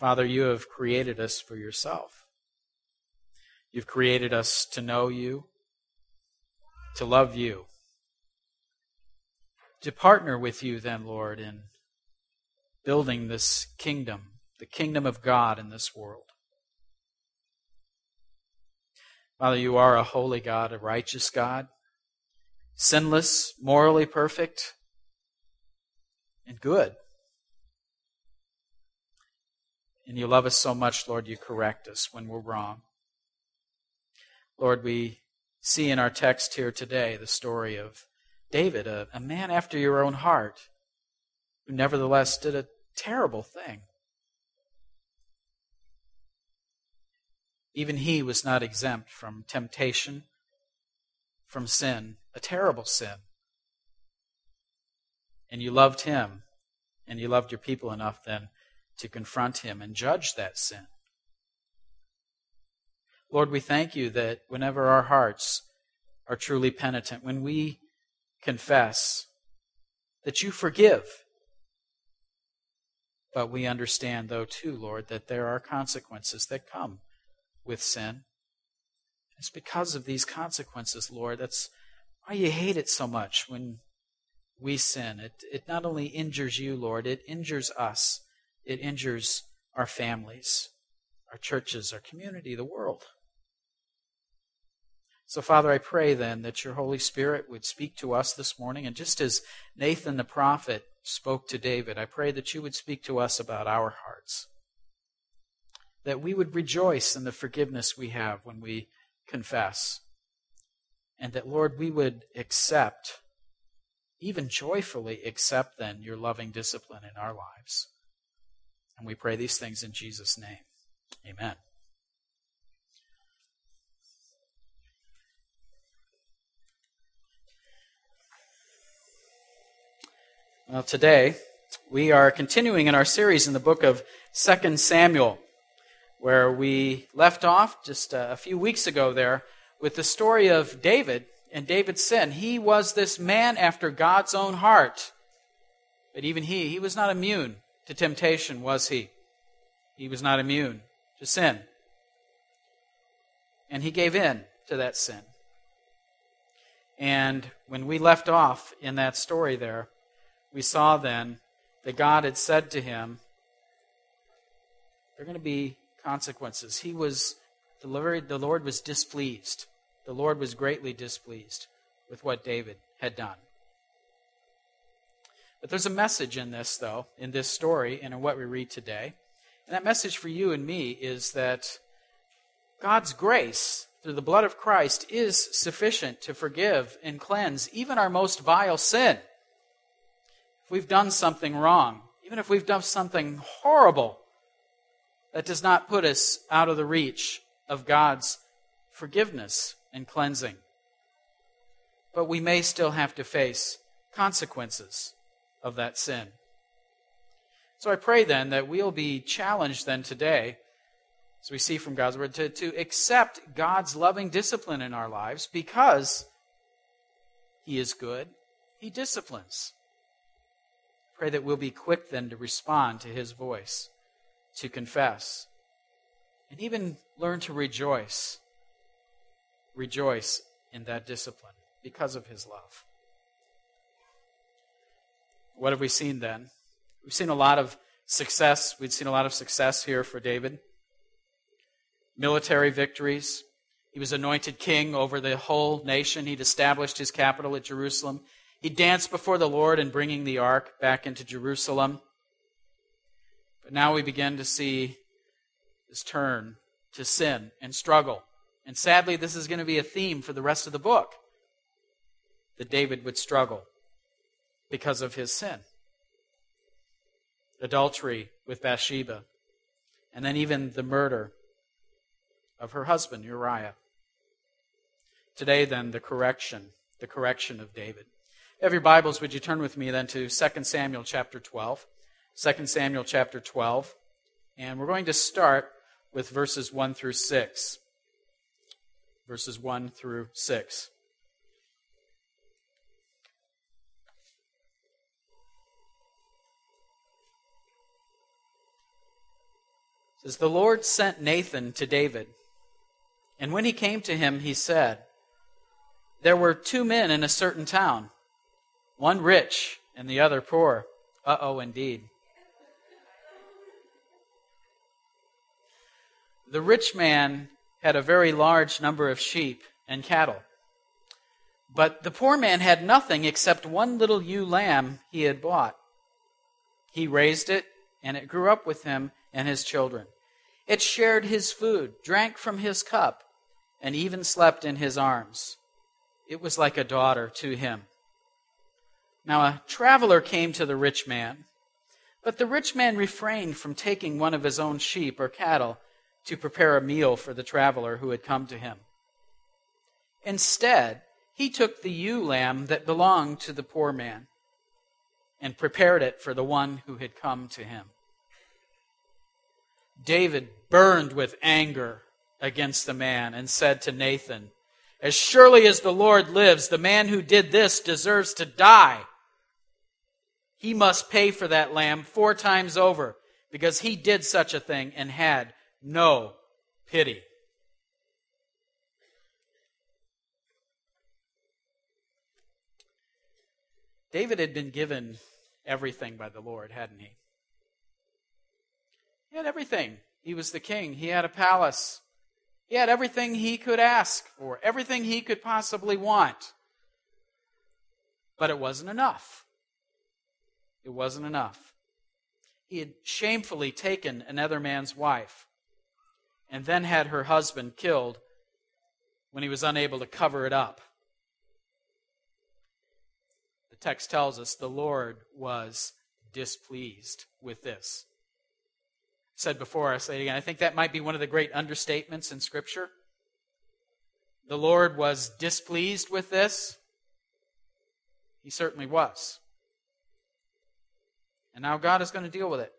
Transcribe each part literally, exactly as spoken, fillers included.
Father, you have created us for yourself. You've created us to know you, to love you, to partner with you then, Lord, in building this kingdom, the kingdom of God in this world. Father, you are a holy God, a righteous God, sinless, morally perfect, and good. And you love us so much, Lord, you correct us when we're wrong. Lord, we see in our text here today the story of David, a, a man after your own heart, who nevertheless did a terrible thing. Even he was not exempt from temptation, from sin, a terrible sin. And you loved him, and you loved your people enough then to confront him and judge that sin. Lord, we thank you that whenever our hearts are truly penitent, when we confess, that you forgive. But we understand, though, too, Lord, that there are consequences that come with sin. It's because of these consequences, Lord, that's why you hate it so much when we sin. It, it not only injures you, Lord, it injures us. It injures our families, our churches, our community, the world. So, Father, I pray then that your Holy Spirit would speak to us this morning. And just as Nathan the prophet spoke to David, I pray that you would speak to us about our hearts. That we would rejoice in the forgiveness we have when we confess. And that, Lord, we would accept, even joyfully accept then your loving discipline in our lives. And we pray these things in Jesus' name. Amen. Well, today we are continuing in our series in the book of Second Samuel, where we left off just a few weeks ago there with the story of David and David's sin. He was this man after God's own heart. But even he, he was not immune to temptation, was he? He was not immune to sin. And he gave in to that sin. And when we left off in that story there, we saw then that God had said to him, there are going to be consequences. He was, the Lord, the Lord was displeased. The Lord was greatly displeased with what David had done. But there's a message in this, though, in this story and in what we read today. And that message for you and me is that God's grace through the blood of Christ is sufficient to forgive and cleanse even our most vile sin. If we've done something wrong, even if we've done something horrible, that does not put us out of the reach of God's forgiveness and cleansing. But we may still have to face consequences of that sin. So I pray then that we'll be challenged then today, as we see from God's word, to, to accept God's loving discipline in our lives because he is good. He disciplines. Pray that we'll be quick then to respond to his voice, to confess, and even learn to rejoice. Rejoice in that discipline because of his love. What have we seen then? We've seen a lot of success. We've seen a lot of success here for David. Military victories. He was anointed king over the whole nation. He'd established his capital at Jerusalem. He danced before the Lord in bringing the ark back into Jerusalem. But now we begin to see this turn to sin and struggle. And sadly, this is going to be a theme for the rest of the book, that David would struggle because of his sin. Adultery with Bathsheba, and then even the murder of her husband, Uriah. Today, then, the correction, the correction of David. If you have your Bibles, would you turn with me then to Second Samuel chapter twelve. Second Samuel chapter twelve. And we're going to start with verses one through six. Verses one through six. It says, the Lord sent Nathan to David, and when he came to him, he said, there were two men in a certain town, one rich and the other poor. Uh-oh, indeed. The rich man had a very large number of sheep and cattle, but the poor man had nothing except one little ewe lamb he had bought. He raised it, and it grew up with him and his children. It shared his food, drank from his cup, and even slept in his arms. It was like a daughter to him. Now a traveler came to the rich man, but the rich man refrained from taking one of his own sheep or cattle to prepare a meal for the traveler who had come to him. Instead, he took the ewe lamb that belonged to the poor man and prepared it for the one who had come to him. David burned with anger against the man and said to Nathan, as surely as the Lord lives, the man who did this deserves to die. He must pay for that lamb four times over because he did such a thing and had no pity. David had been given everything by the Lord, hadn't he? He had everything. He was the king. He had a palace. He had everything he could ask for, everything he could possibly want. But it wasn't enough. It wasn't enough. He had shamefully taken another man's wife and then had her husband killed when he was unable to cover it up. The text tells us the Lord was displeased with this. I said before, I say it again, I think that might be one of the great understatements in Scripture. The Lord was displeased with this. He certainly was. And now God is going to deal with it.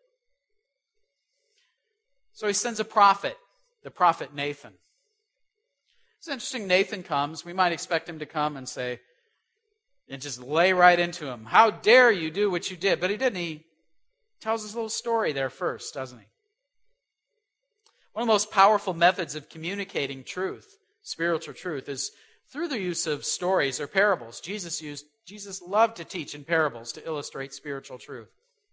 So he sends a prophet, the prophet Nathan. It's interesting, Nathan comes. We might expect him to come and say, and just lay right into him. How dare you do what you did? But he didn't. He tells his little story there first, doesn't he? One of the most powerful methods of communicating truth, spiritual truth, is through the use of stories or parables. Jesus used, Jesus loved to teach in parables to illustrate spiritual truth.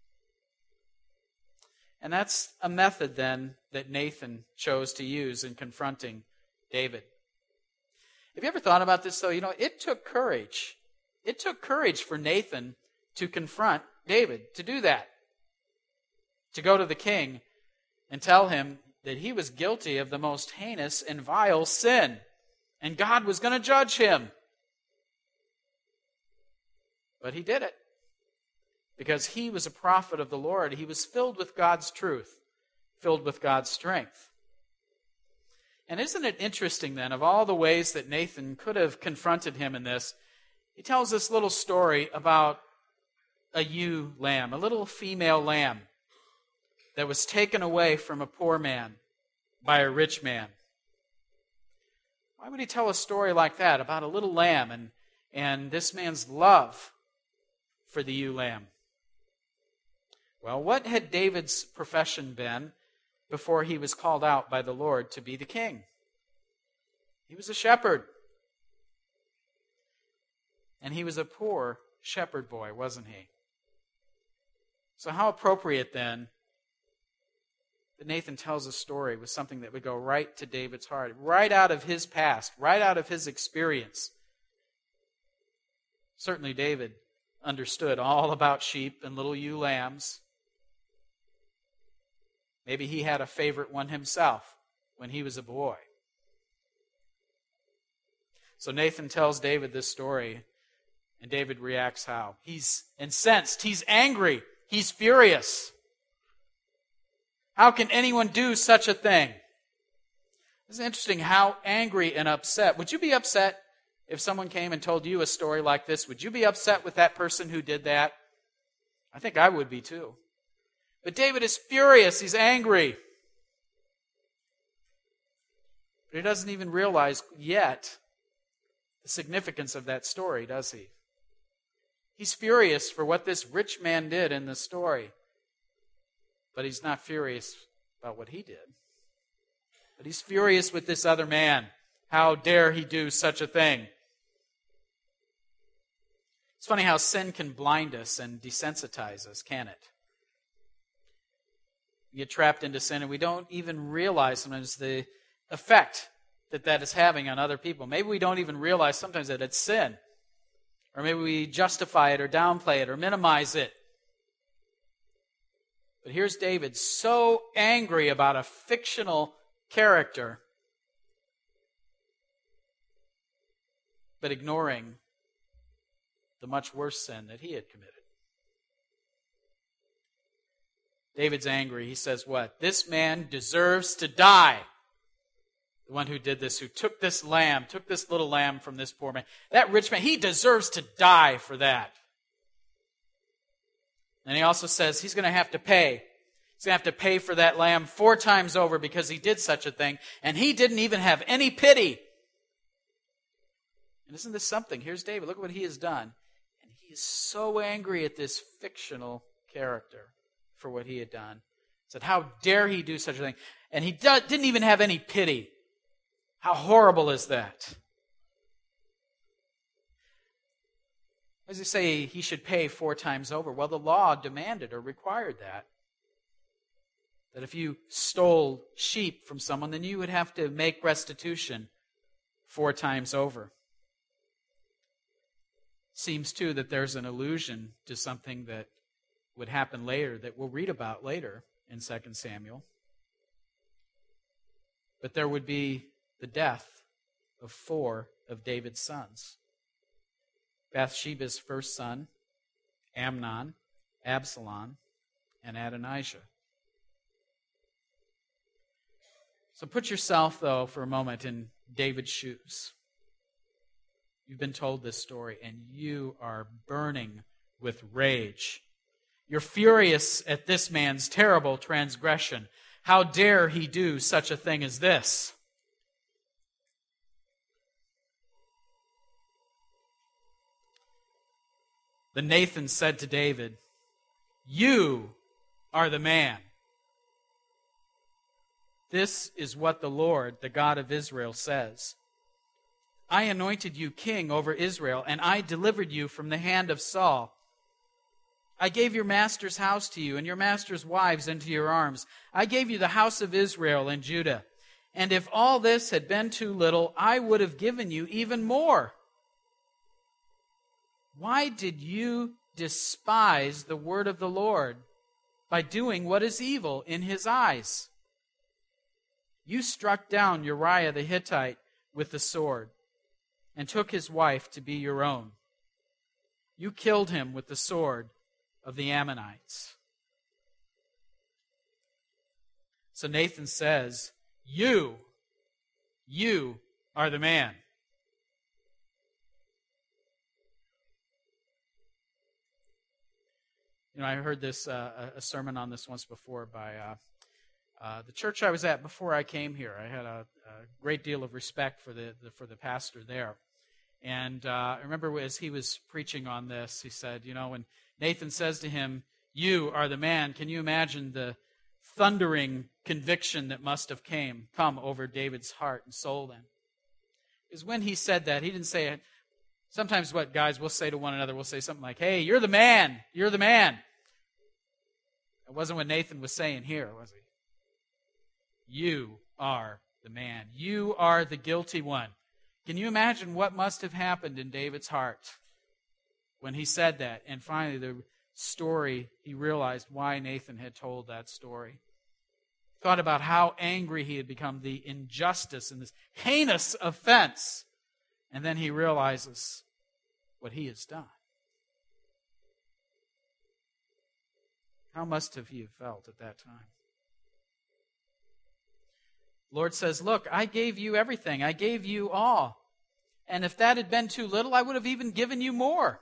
And that's a method then that Nathan chose to use in confronting David. Have you ever thought about this though? You know, it took courage. It took courage for Nathan to confront David, to do that. To go to the king and tell him that he was guilty of the most heinous and vile sin, and God was going to judge him. But he did it. Because he was a prophet of the Lord. He was filled with God's truth, filled with God's strength. And isn't it interesting then, of all the ways that Nathan could have confronted him in this, he tells this little story about a ewe lamb, a little female lamb that was taken away from a poor man by a rich man. Why would he tell a story like that about a little lamb and, and this man's love for the ewe lamb? Well, what had David's profession been before he was called out by the Lord to be the king? He was a shepherd. And he was a poor shepherd boy, wasn't he? So how appropriate then that Nathan tells a story with something that would go right to David's heart, right out of his past, right out of his experience. Certainly David understood all about sheep and little ewe lambs. Maybe he had a favorite one himself when he was a boy. So Nathan tells David this story, and David reacts how? He's incensed. He's angry. He's furious. How can anyone do such a thing? It's interesting how angry and upset. Would you be upset if someone came and told you a story like this? Would you be upset with that person who did that? I think I would be too. But David is furious. He's angry. But he doesn't even realize yet the significance of that story, does he? He's furious for what this rich man did in the story. But he's not furious about what he did. But he's furious with this other man. How dare he do such a thing? It's funny how sin can blind us and desensitize us, can it? We get trapped into sin and we don't even realize sometimes the effect that that is having on other people. Maybe we don't even realize sometimes that it's sin. Or maybe we justify it or downplay it or minimize it. But here's David so angry about a fictional character, but ignoring the much worse sin that he had committed. David's angry. He says what? This man deserves to die. The one who did this, who took this lamb, took this little lamb from this poor man. That rich man, he deserves to die for that. And he also says he's going to have to pay. He's going to have to pay for that lamb four times over because he did such a thing. And he didn't even have any pity. And isn't this something? Here's David. Look at what he has done. And he is so angry at this fictional character for what he had done. He said, how dare he do such a thing? And he do- didn't even have any pity. How horrible is that? Why does he say he should pay four times over? Well, the law demanded or required that. That if you stole sheep from someone, then you would have to make restitution four times over. Seems, too, that there's an allusion to something that would happen later that we'll read about later in Second Samuel. But there would be the death of four of David's sons. Bathsheba's first son, Amnon, Absalom, and Adonijah. So put yourself, though, for a moment in David's shoes. You've been told this story, and you are burning with rage. You're furious at this man's terrible transgression. How dare he do such a thing as this? Then Nathan said to David, you are the man. This is what the Lord, the God of Israel, says. I anointed you king over Israel, and I delivered you from the hand of Saul. I gave your master's house to you, and your master's wives into your arms. I gave you the house of Israel and Judah. And if all this had been too little, I would have given you even more. Why did you despise the word of the Lord by doing what is evil in his eyes? You struck down Uriah the Hittite with the sword and took his wife to be your own. You killed him with the sword of the Ammonites. So Nathan says, you, you are the man. You know, I heard this uh, a sermon on this once before by uh, uh, the church I was at before I came here. I had a, a great deal of respect for the, the for the pastor there, and uh, I remember as he was preaching on this, he said, you know, when Nathan says to him, "You are the man," can you imagine the thundering conviction that must have came come over David's heart and soul then? Because when he said that, he didn't say it. Sometimes what guys will say to one another, we'll say something like, hey, you're the man, you're the man. It wasn't what Nathan was saying here, was he? You are the man. You are the guilty one. Can you imagine what must have happened in David's heart when he said that? And finally, the story, he realized why Nathan had told that story. Thought about how angry he had become, the injustice and this heinous offense. And then he realizes what he has done. How must have he felt at that time? The Lord says, look, I gave you everything. I gave you all. And if that had been too little, I would have even given you more.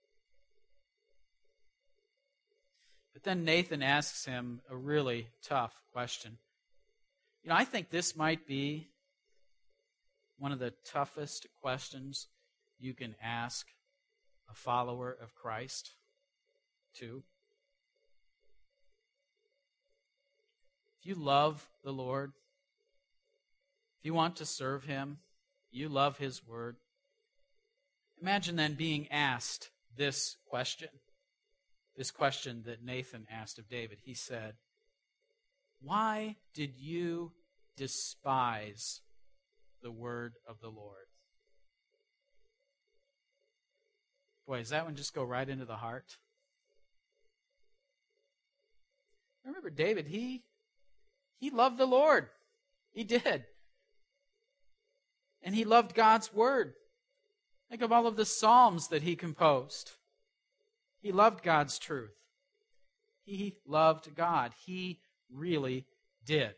But then Nathan asks him a really tough question. You know, I think this might be one of the toughest questions you can ask a follower of Christ too. if you love the Lord, if you want to serve Him, you love His Word, imagine then being asked this question, this question that Nathan asked of David. He said, "Why did you despise the word of the Lord?" Boy, does that one just go right into the heart? Remember, David, he, he loved the Lord. He did. And he loved God's word. Think of all of the psalms that he composed. He loved God's truth. He loved God. He really did.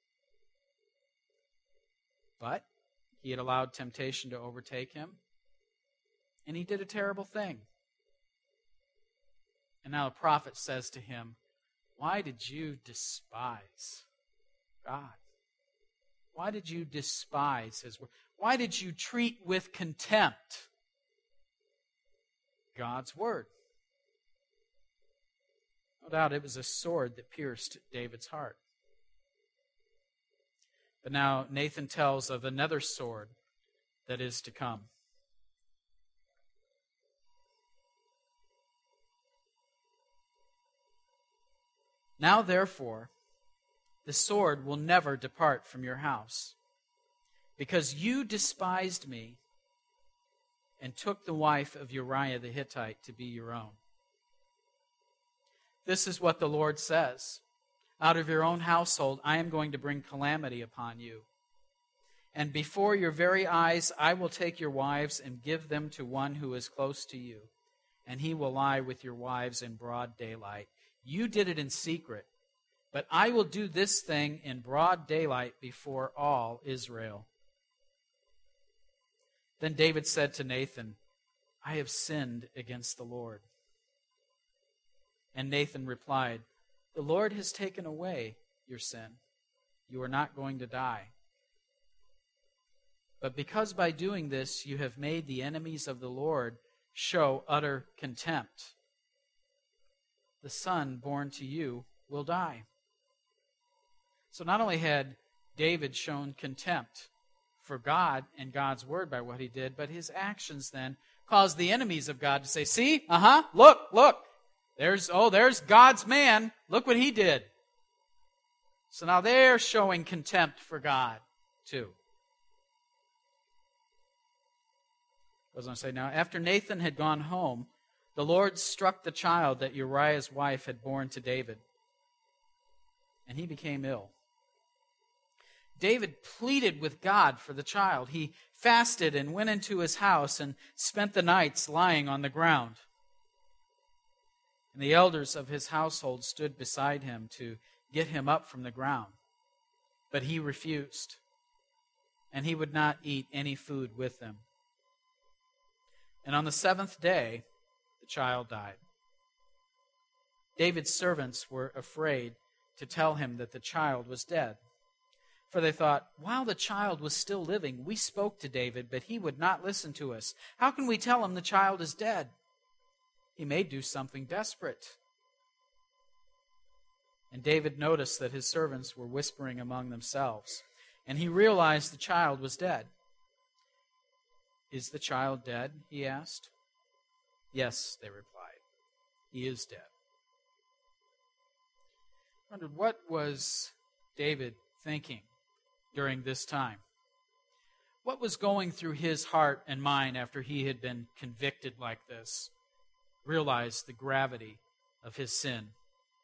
But he had allowed temptation to overtake him, and he did a terrible thing. And now the prophet says to him, "Why did you despise God? Why did you despise His word? Why did you treat with contempt God's word?" No doubt it was a sword that pierced David's heart. But now Nathan tells of another sword that is to come. "Now, therefore, the sword will never depart from your house, because you despised me and took the wife of Uriah the Hittite to be your own. This is what the Lord says. Out of your own household I am going to bring calamity upon you. And before your very eyes I will take your wives and give them to one who is close to you, and he will lie with your wives in broad daylight. You did it in secret, but I will do this thing in broad daylight before all Israel." Then David said to Nathan, "I have sinned against the Lord." And Nathan replied, "The Lord has taken away your sin. You are not going to die. But because by doing this you have made the enemies of the Lord show utter contempt, the son born to you will die." So not only had David shown contempt for God and God's word by what he did, but his actions then caused the enemies of God to say, "See, uh-huh, look, look, there's, oh, there's God's man. Look what he did." So now they're showing contempt for God too. I was going to say, now, after Nathan had gone home, the Lord struck the child that Uriah's wife had borne to David, and he became ill. David pleaded with God for the child. He fasted and went into his house and spent the nights lying on the ground. And the elders of his household stood beside him to get him up from the ground. But he refused, and he would not eat any food with them. And on the seventh day, the child died. David's servants were afraid to tell him that the child was dead. For they thought, while the child was still living, we spoke to David, but he would not listen to us. How can we tell him the child is dead? He may do something desperate. And David noticed that his servants were whispering among themselves, and he realized the child was dead. "Is the child dead?" he asked. "Yes," they replied. "He is dead." I wondered, what was David thinking during this time? What was going through his heart and mind after he had been convicted like this, realized the gravity of his sin?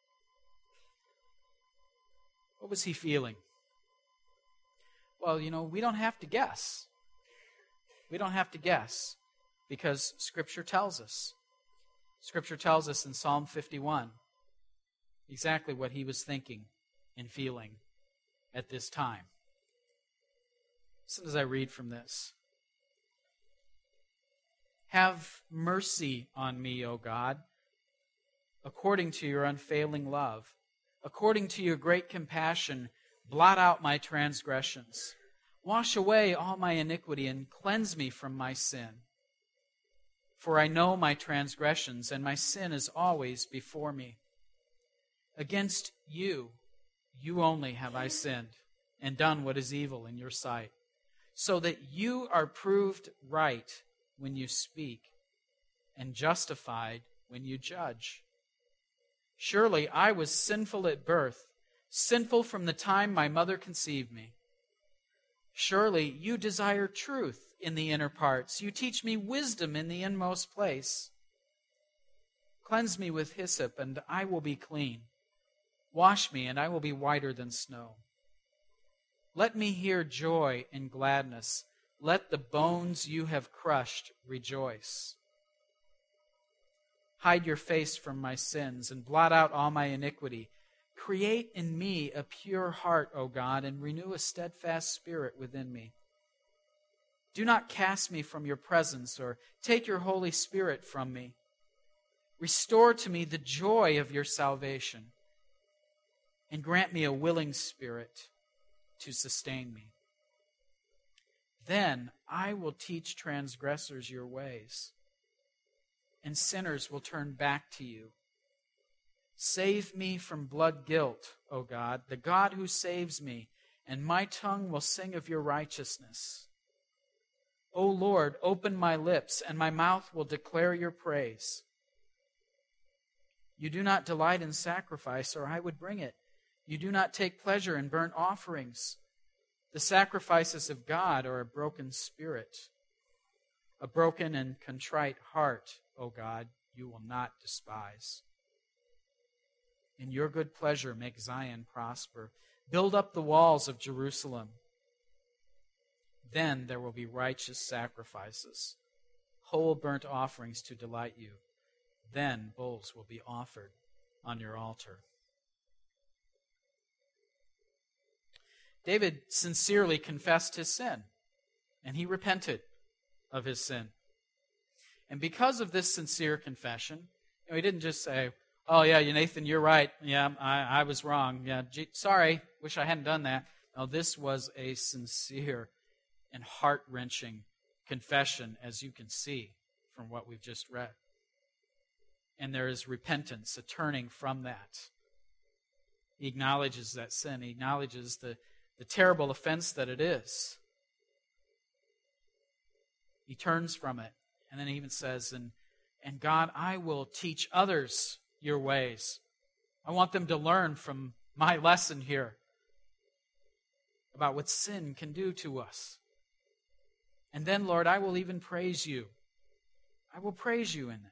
What was he feeling? Well, you know, we don't have to guess. We don't have to guess, because Scripture tells us. Scripture tells us in Psalm fifty-one exactly what he was thinking and feeling at this time. Listen as I read from this. "Have mercy on me, O God, according to your unfailing love. According to your great compassion, blot out my transgressions. Wash away all my iniquity and cleanse me from my sin. For I know my transgressions, and my sin is always before me. Against you, you only have I sinned and done what is evil in your sight, so that you are proved right when you speak and justified when you judge. Surely I was sinful at birth, sinful from the time my mother conceived me. Surely you desire truth in the inner parts. You teach me wisdom in the inmost place. Cleanse me with hyssop, and I will be clean. Wash me, and I will be whiter than snow. Let me hear joy and gladness. Let the bones you have crushed rejoice. Hide your face from my sins and blot out all my iniquity. Create in me a pure heart, O God, and renew a steadfast spirit within me. Do not cast me from your presence or take your Holy Spirit from me. Restore to me the joy of your salvation and grant me a willing spirit to sustain me. Then I will teach transgressors your ways, and sinners will turn back to you. Save me from blood guilt, O God, the God who saves me, and my tongue will sing of your righteousness. O Lord, open my lips, and my mouth will declare your praise. You do not delight in sacrifice, or I would bring it. You do not take pleasure in burnt offerings. The sacrifices of God are a broken spirit, a broken and contrite heart, O God, you will not despise. In your good pleasure, make Zion prosper. Build up the walls of Jerusalem. Then there will be righteous sacrifices, whole burnt offerings to delight you. Then bulls will be offered on your altar. David sincerely confessed his sin, and he repented of his sin. And because of this sincere confession, you know, he didn't just say, oh, yeah, Nathan, you're right. Yeah, I, I was wrong. Yeah, gee, sorry, wish I hadn't done that. No, this was a sincere and heart-wrenching confession, as you can see from what we've just read. And there is repentance, a turning from that. He acknowledges that sin. He acknowledges the, the terrible offense that it is. He turns from it. And then he even says, and, and God, I will teach others your ways. I want them to learn from my lesson here about what sin can do to us. And then, Lord, I will even praise you. I will praise you in that.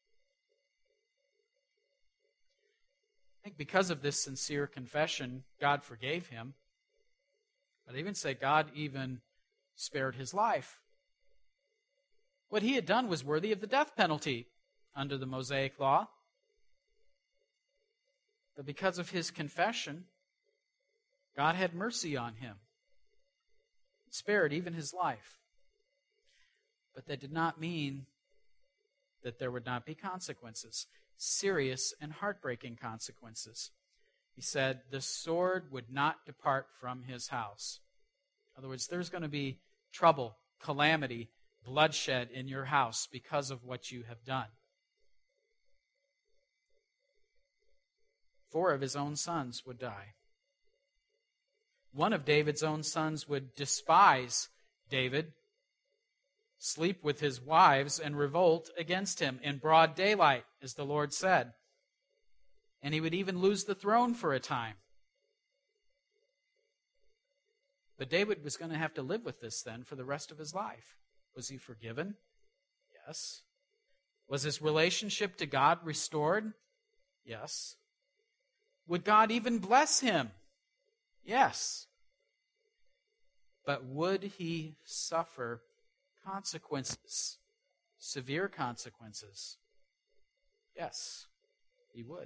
I think because of this sincere confession, God forgave him. But I even say God even spared his life. What he had done was worthy of the death penalty under the Mosaic law. But because of his confession, God had mercy on him. Spared even his life. But that did not mean that there would not be consequences. Serious and heartbreaking consequences. He said, the sword would not depart from his house. In other words, there's going to be trouble, calamity, bloodshed in your house because of what you have done. Four of his own sons would die. One of David's own sons would despise David, sleep with his wives, and revolt against him in broad daylight, as the Lord said. And he would even lose the throne for a time. But David was going to have to live with this then for the rest of his life. Was he forgiven? Yes. Was his relationship to God restored? Yes. Would God even bless him? Yes. But would he suffer consequences, severe consequences? Yes, he would.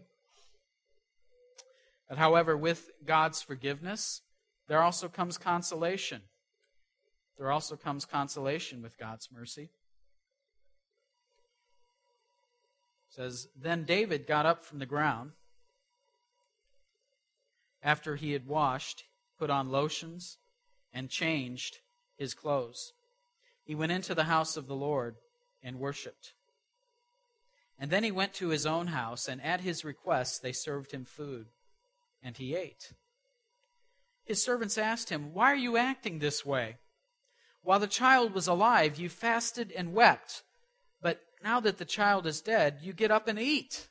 But however, with God's forgiveness, there also comes consolation. There also comes consolation with God's mercy. It says, then David got up from the ground after he had washed, put on lotions, and changed his clothes. He went into the house of the Lord and worshipped. And then he went to his own house, and at his request they served him food, and he ate. His servants asked him, "Why are you acting this way? While the child was alive, you fasted and wept. But now that the child is dead, you get up and eat."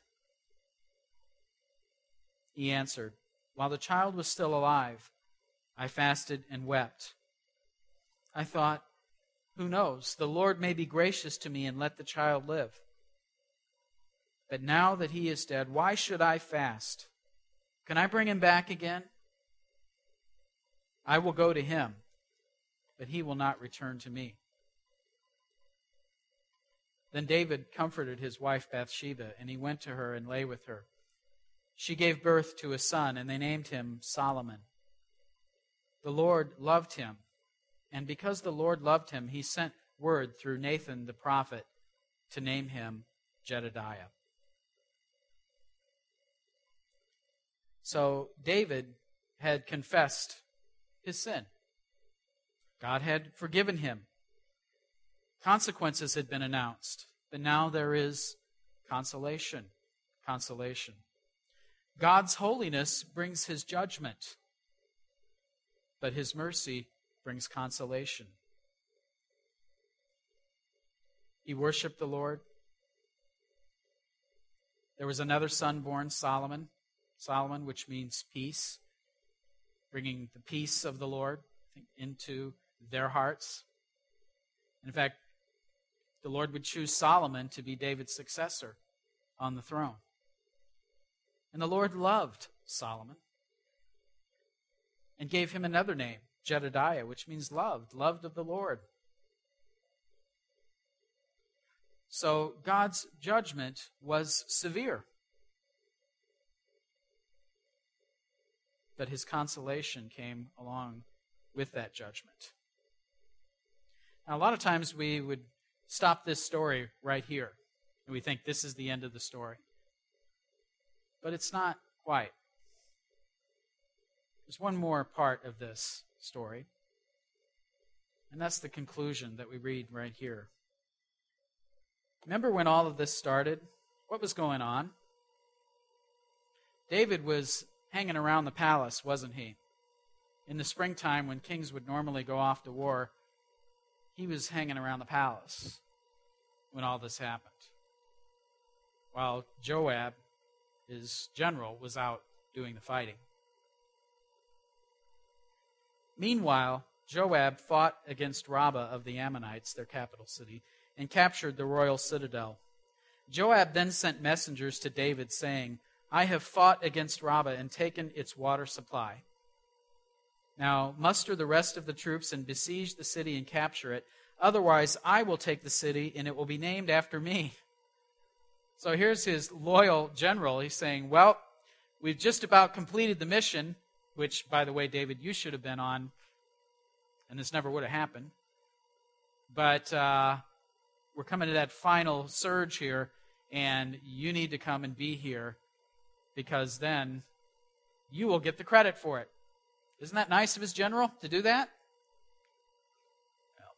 He answered, "While the child was still alive, I fasted and wept. I thought, 'Who knows? The Lord may be gracious to me and let the child live.' But now that he is dead, why should I fast? Can I bring him back again? I will go to him, but he will not return to me." Then David comforted his wife Bathsheba, and he went to her and lay with her. She gave birth to a son, and they named him Solomon. The Lord loved him, and because the Lord loved him, he sent word through Nathan the prophet to name him Jedediah. So David had confessed his sin. God had forgiven him. Consequences had been announced, but now there is consolation. Consolation. God's holiness brings his judgment, but his mercy brings consolation. He worshiped the Lord. There was another son born, Solomon. Solomon, which means peace, bringing the peace of the Lord into their hearts. In fact, the Lord would choose Solomon to be David's successor on the throne. And the Lord loved Solomon and gave him another name, Jedediah, which means loved, loved of the Lord. So God's judgment was severe, but his consolation came along with that judgment. Now, a lot of times we would stop this story right here, and we think this is the end of the story. But it's not quite. There's one more part of this story, and that's the conclusion that we read right here. Remember when all of this started? What was going on? David was hanging around the palace, wasn't he? In the springtime, when kings would normally go off to war, he was hanging around the palace when all this happened, while Joab, his general, was out doing the fighting. Meanwhile, Joab fought against Rabbah of the Ammonites, their capital city, and captured the royal citadel. Joab then sent messengers to David, saying, "I have fought against Rabbah and taken its water supply. Now muster the rest of the troops and besiege the city and capture it. Otherwise, I will take the city, and it will be named after me." So here's his loyal general. He's saying, well, we've just about completed the mission, which, by the way, David, you should have been on, and this never would have happened. But uh, we're coming to that final surge here, and you need to come and be here, because then you will get the credit for it. Isn't that nice of his general to do that? Well.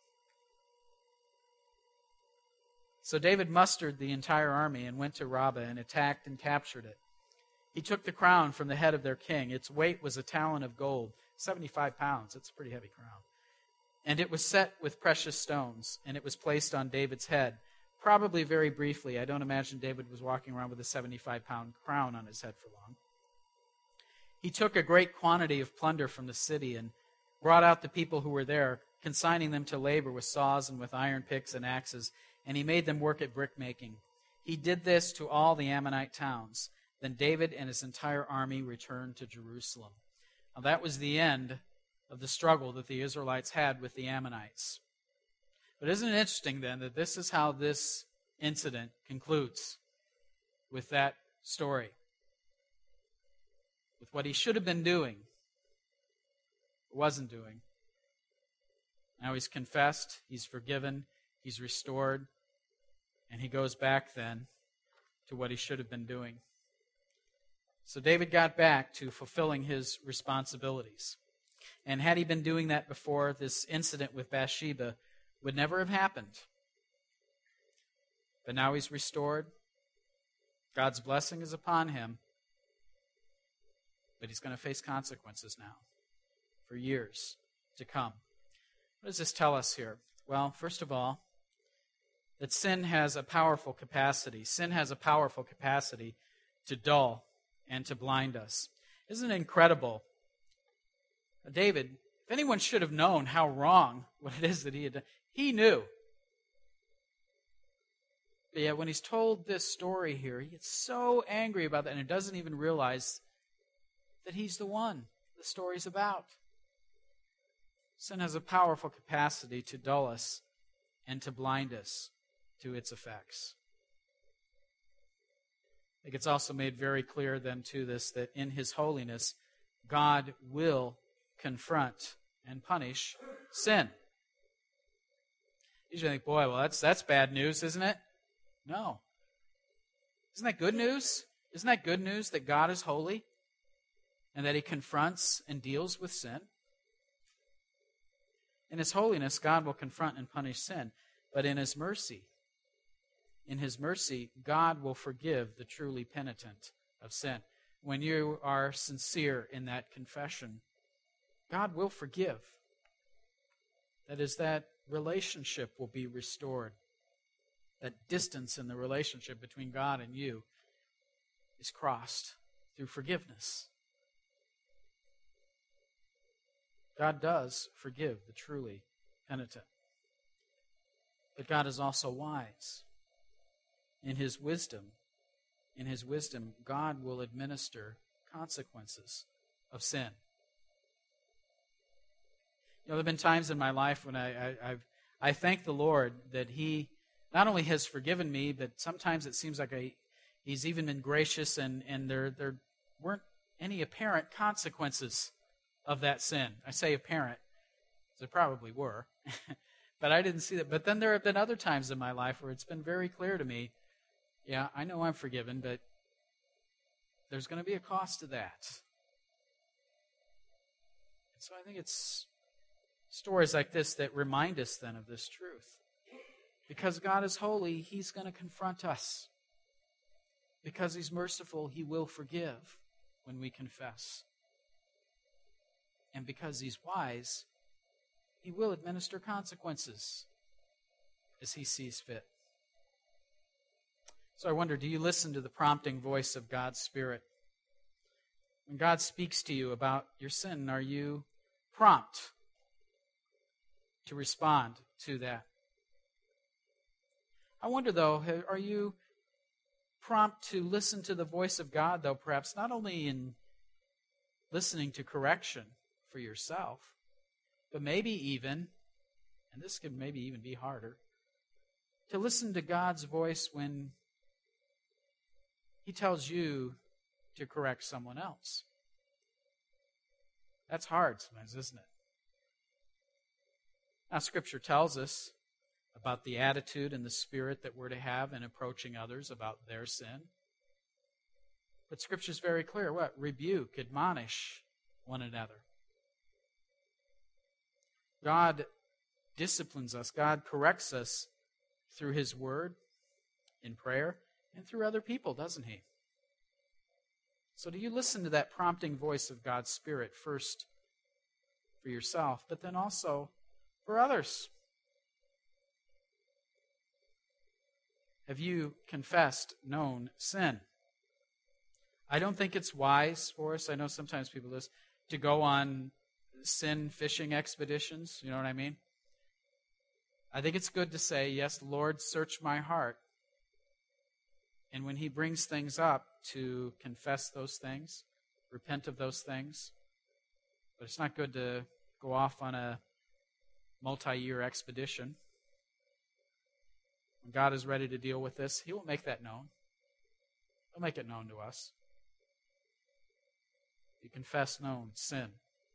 So David mustered the entire army and went to Rabbah and attacked and captured it. He took the crown from the head of their king. Its weight was a talent of gold, seventy-five pounds. That's a pretty heavy crown. And it was set with precious stones, and it was placed on David's head. Probably very briefly. I don't imagine David was walking around with a seventy-five pound crown on his head for long. He took a great quantity of plunder from the city and brought out the people who were there, consigning them to labor with saws and with iron picks and axes, and he made them work at brickmaking. He did this to all the Ammonite towns. Then David and his entire army returned to Jerusalem. Now that was the end of the struggle that the Israelites had with the Ammonites. But isn't it interesting then that this is how this incident concludes, with that story? With what he should have been doing, wasn't doing. Now he's confessed, he's forgiven, he's restored, and he goes back then to what he should have been doing. So David got back to fulfilling his responsibilities. And had he been doing that before, this incident with Bathsheba would never have happened. But now he's restored. God's blessing is upon him. But he's going to face consequences now. for years to come. What does this tell us here? Well, first of all, that sin has a powerful capacity. Sin has a powerful capacity to dull and to blind us. Isn't it incredible? David, if anyone should have known how wrong what it is that he had done, he knew. But yet when he's told this story here, he gets so angry about that and he doesn't even realize that he's the one the story's about. Sin has a powerful capacity to dull us and to blind us to its effects. I think it's also made very clear then to this that in his holiness, God will confront and punish sin. Usually I think, boy, well, that's that's bad news, isn't it? No. Isn't that good news? Isn't that good news that God is holy and that he confronts and deals with sin? In his holiness, God will confront and punish sin, but in his mercy, in his mercy, God will forgive the truly penitent of sin. When you are sincere in that confession, God will forgive. That is, that relationship will be restored. That distance in the relationship between God and you is crossed through forgiveness. God does forgive the truly penitent. But God is also wise. In his wisdom, in his wisdom, God will administer consequences of sin. You know, there have been times in my life when I, I, I've, I thank the Lord that he not only has forgiven me, but sometimes it seems like I, he's even been gracious and, and there, there weren't any apparent consequences of that sin. I say apparent, there probably were, but I didn't see that. But then there have been other times in my life where it's been very clear to me, yeah, I know I'm forgiven, but there's going to be a cost to that. And so I think it's stories like this that remind us then of this truth. Because God is holy, he's going to confront us. Because he's merciful, he will forgive when we confess. And because he's wise, he will administer consequences as he sees fit. So I wonder, do you listen to the prompting voice of God's Spirit? When God speaks to you about your sin, are you prompt to respond to that? I wonder, though, are you prompt to listen to the voice of God, though, perhaps not only in listening to correction for yourself, but maybe even, and this could maybe even be harder, to listen to God's voice when he tells you to correct someone else. That's hard sometimes, isn't it? Now, Scripture tells us about the attitude and the spirit that we're to have in approaching others about their sin. But Scripture's very clear. What? Rebuke, admonish one another. God disciplines us. God corrects us through his word, in prayer, and through other people, doesn't he? So do you listen to that prompting voice of God's Spirit first for yourself, but then also for others? Have you confessed known sin? I don't think it's wise for us. I know sometimes people do this, to go on sin fishing expeditions. You know what I mean? I think it's good to say, yes, Lord, search my heart. And when he brings things up, to confess those things, repent of those things. But it's not good to go off on a multi-year expedition. When God is ready to deal with this, he will make that known. He'll make it known to us. You confess known sin.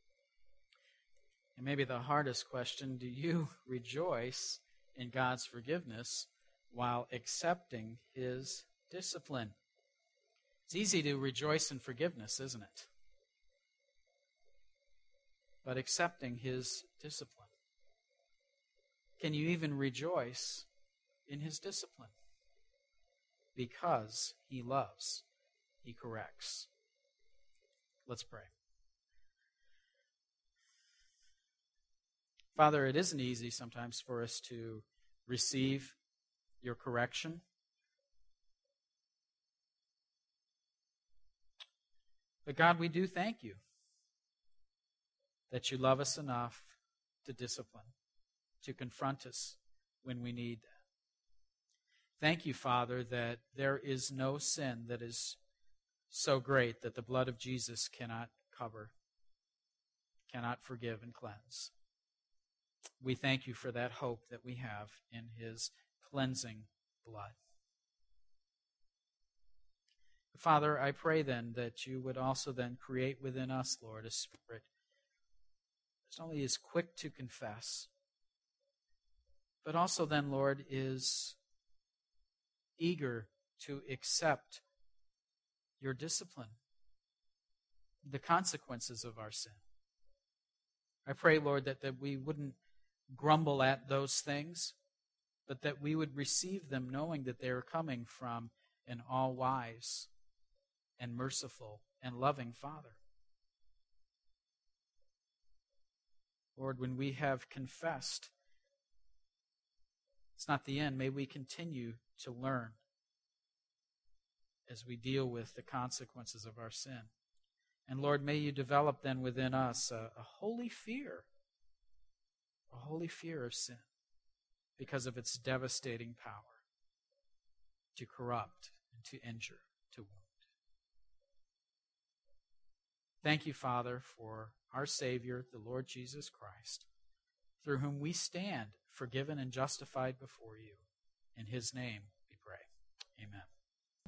And maybe the hardest question, do you rejoice in God's forgiveness while accepting his discipline? It's easy to rejoice in forgiveness, isn't it? But accepting his discipline. Can you even rejoice in his discipline? Because he loves, he corrects. Let's pray. Father, it isn't easy sometimes for us to receive your correction. But God, we do thank you that you love us enough to discipline, to confront us when we need that. Thank you, Father, that there is no sin that is so great that the blood of Jesus cannot cover, cannot forgive and cleanse. We thank you for that hope that we have in his cleansing blood. Father, I pray then that you would also then create within us, Lord, a spirit that not only is quick to confess, but also then, Lord, is eager to accept your discipline, the consequences of our sin. I pray, Lord, that, that we wouldn't grumble at those things, but that we would receive them knowing that they are coming from an all-wise and merciful and loving Father. Lord, when we have confessed, it's not the end. May we continue to learn as we deal with the consequences of our sin. And Lord, may you develop then within us a, a holy fear, a holy fear of sin because of its devastating power to corrupt and to injure, to wound. Thank you, Father, for our Savior, the Lord Jesus Christ, through whom we stand forgiven and justified before you. In his name we pray. Amen.